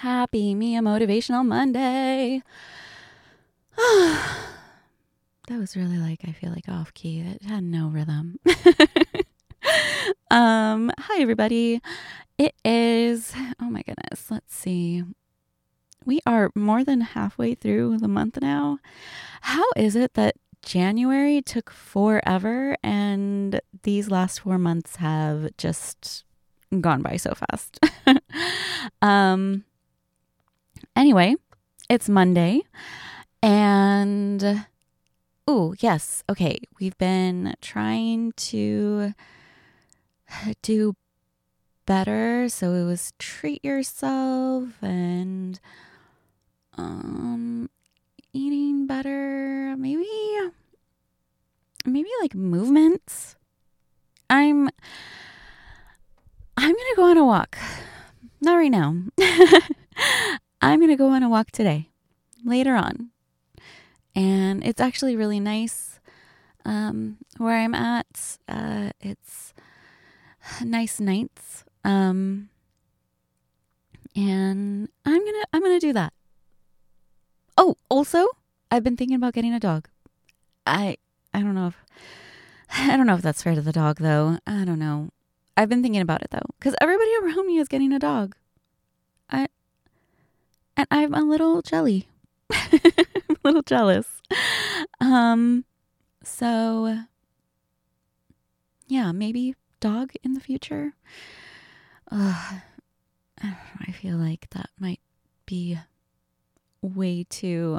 Happy Mia Motivational Monday. That was really I feel like off key. It had no rhythm. Hi everybody. It is, oh my goodness, let's see. We are more than halfway through the month now. How is it that January took forever and these last 4 months have just gone by so fast? Anyway, it's Monday and yes. Okay. We've been trying to do better. So it was treat yourself and eating better, maybe like movements. I'm going to go on a walk. Not right now. I'm going to go on a walk today, later on. And it's actually really nice where I'm at. It's nice nights. And I'm gonna do that. Oh, also, I've been thinking about getting a dog. I don't know if that's fair to the dog though. I don't know. I've been thinking about it though, because everybody around me is getting a dog. And I'm a little jelly. I'm a little jealous. So yeah, maybe dog in the future. I don't know, I feel like that might be way too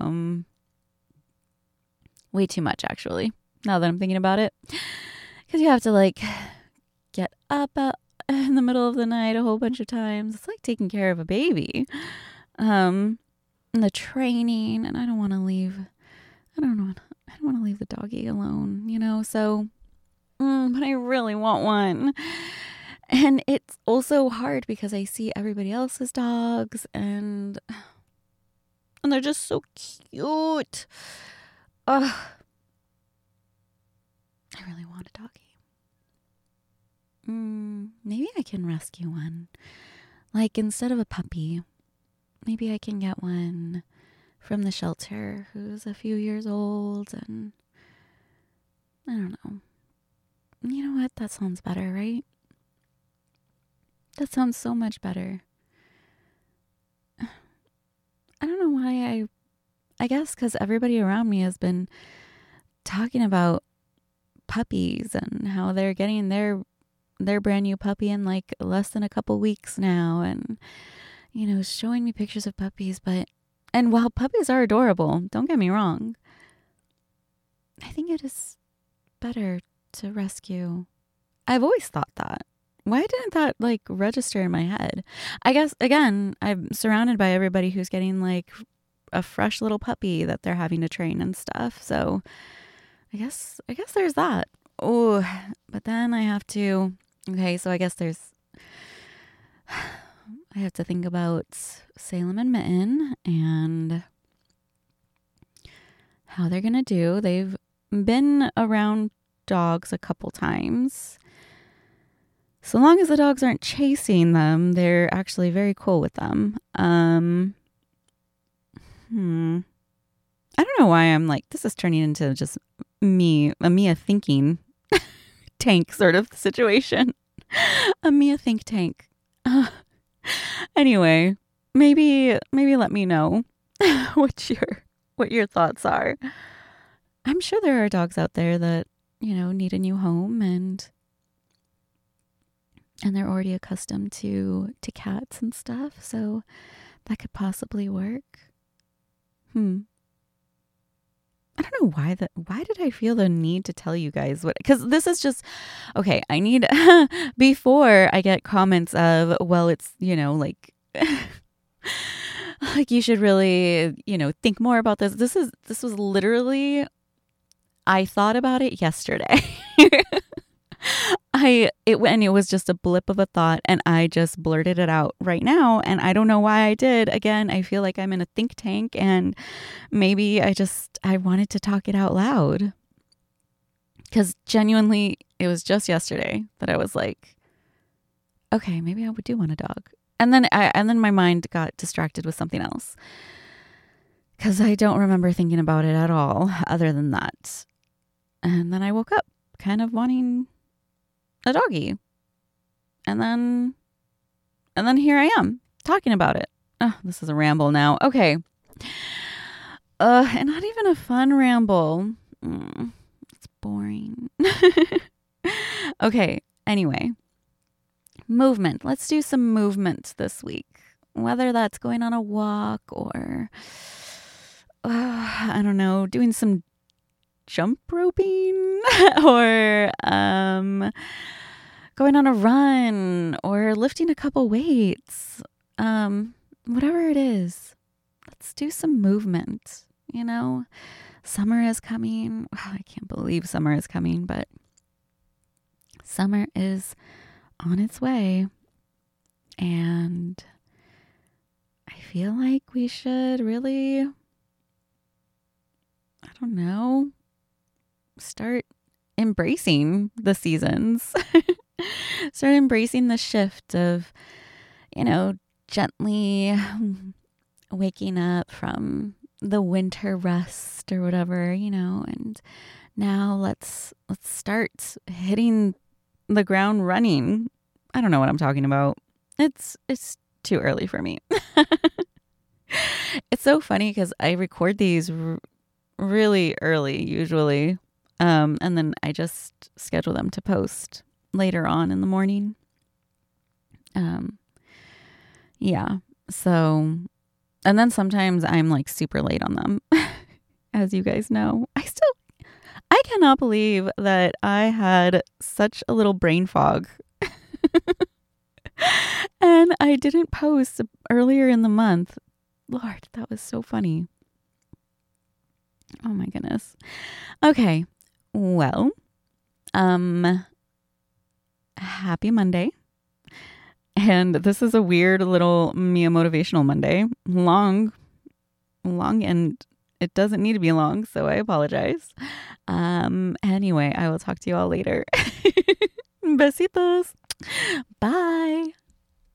much actually, now that I'm thinking about it. Because you have to get up in the middle of the night a whole bunch of times. It's like taking care of a baby. And the training, and I don't want to leave the doggy alone, so but I really want one. And it's also hard because I see everybody else's dogs and they're just so cute. I really want a doggy. Maybe I can rescue one. Instead of a puppy, maybe I can get one from the shelter who's a few years old, and I don't know. You know what? That sounds better, right? That sounds so much better. I don't know why I guess because everybody around me has been talking about puppies and how they're getting their brand new puppy in less than a couple weeks now, and showing me pictures of puppies. And while puppies are adorable, don't get me wrong, I think it is better to rescue. I've always thought that. Why didn't that register in my head? I guess, again, I'm surrounded by everybody who's getting a fresh little puppy that they're having to train and stuff. So I guess there's that. Oh, but then I have to, so I guess I have to think about Salem and Mitten and how they're going to do. They've been around dogs a couple times. So long as the dogs aren't chasing them, they're actually very cool with them. I don't know why I'm this is turning into just a Mia thinking tank sort of situation. A Mia think tank. Anyway, maybe let me know what your thoughts are. I'm sure there are dogs out there that, need a new home and they're already accustomed to cats and stuff, so that could possibly work. I don't know why did I feel the need to tell you guys because this is just, okay, I need, before I get comments of, well, it's, you should really, think more about this. This was literally, I thought about it yesterday. It was just a blip of a thought and I just blurted it out right now, and I don't know why I did. Again, I feel like I'm in a think tank and maybe I wanted to talk it out loud, because genuinely it was just yesterday that I was like, okay, maybe I do want a dog. And then my mind got distracted with something else because I don't remember thinking about it at all other than that. And then I woke up kind of wanting a doggy. And then here I am talking about it. Oh, this is a ramble now. Okay. And not even a fun ramble. It's boring. Okay. Anyway, movement. Let's do some movement this week. Whether that's going on a walk or, I don't know, doing some jump roping or going on a run or lifting a couple weights. Whatever it is, let's do some movement. You know, summer is coming. Wow, I can't believe summer is coming, but summer is on its way. And I feel like we should really, I don't know, start embracing the seasons. Start embracing the shift of, you know, gently waking up from the winter rust or whatever, you know, and now let's start hitting the ground running. I don't know what I'm talking about. It's too early for me. It's so funny because I record these really early usually, and then I just schedule them to post later on in the morning. Yeah. So, and then sometimes I'm like super late on them, as you guys know. I cannot believe that I had such a little brain fog and I didn't post earlier in the month. Lord, that was so funny. Oh my goodness. Okay. Well, happy Monday. And this is a weird little Mia Motivational Monday. Long, and it doesn't need to be long, so I apologize. Anyway, I will talk to you all later. Besitos. Bye.